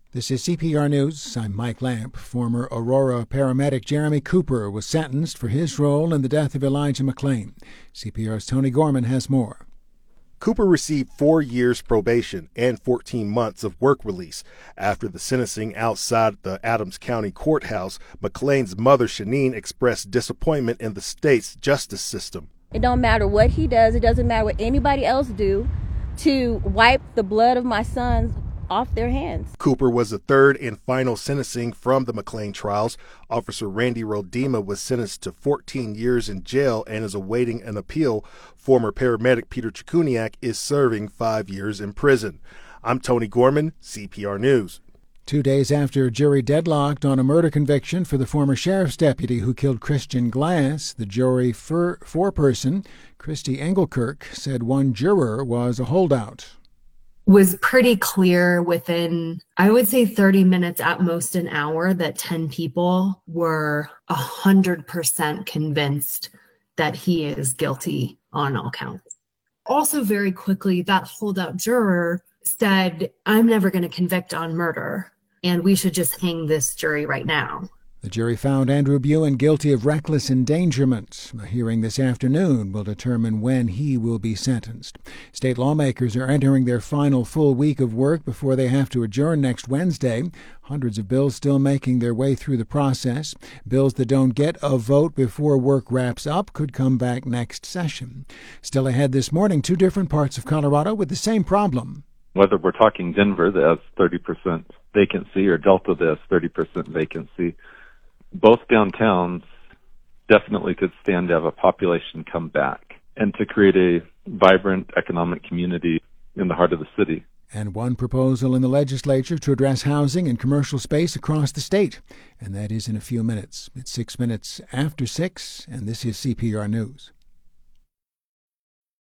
This is CPR News. I'm Mike Lamp. Former Aurora paramedic Jeremy Cooper was sentenced for his role in the death of Elijah McClain. CPR's Tony Gorman has more. Cooper received 4 years probation and 14 months of work release. After the sentencing outside the Adams County Courthouse, McClain's mother, Shanine, expressed disappointment in the state's justice system. It don't matter what he does. It doesn't matter what anybody else do to wipe the blood of my sons off their hands. Cooper was the third and final sentencing from the McClain trials. Officer Randy Rodema was sentenced to 14 years in jail and is awaiting an appeal. Former paramedic Peter Chikuniak is serving 5 years in prison. I'm Tony Gorman, CPR News. 2 days after a jury deadlocked on a murder conviction for the former sheriff's deputy who killed Christian Glass, the jury foreperson, Christy Engelkirk, said one juror was a holdout. Was pretty clear within, I would say 30 minutes, at most an hour, that 10 people were 100% convinced that he is guilty on all counts. Also very quickly, that holdout juror said, I'm never going to convict on murder, and we should just hang this jury right now. The jury found Andrew Buin guilty of reckless endangerment. A hearing this afternoon will determine when he will be sentenced. State lawmakers are entering their final full week of work before they have to adjourn next Wednesday. Hundreds of bills still making their way through the process. Bills that don't get a vote before work wraps up could come back next session. Still ahead this morning, 2 different parts of Colorado with the same problem. Whether we're talking Denver that has 30% vacancy or Delta that has 30% vacancy, both downtowns definitely could stand to have a population come back and to create a vibrant economic community in the heart of the city. And one proposal in the legislature to address housing and commercial space across the state. And that is in a few minutes. It's 6 minutes after 6, and this is CPR News.